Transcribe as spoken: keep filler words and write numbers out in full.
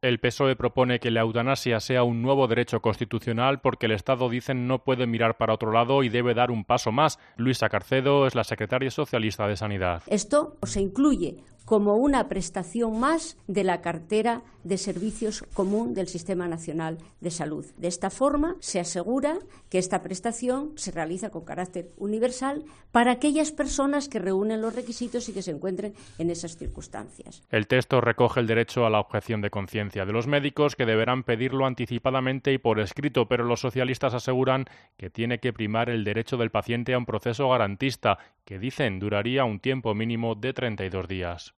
El P S O E propone que la eutanasia sea un nuevo derecho constitucional porque el Estado, dicen, no puede mirar para otro lado y debe dar un paso más. Luisa Carcedo es la secretaria socialista de Sanidad. Esto se incluye como una prestación más de la cartera de servicios común del Sistema Nacional de Salud. De esta forma, se asegura que esta prestación se realiza con carácter universal para aquellas personas que reúnen los requisitos y que se encuentren en esas circunstancias. El texto recoge el derecho a la objeción de conciencia de los médicos, que deberán pedirlo anticipadamente y por escrito, pero los socialistas aseguran que tiene que primar el derecho del paciente a un proceso garantista, que dicen duraría un tiempo mínimo de treinta y dos días.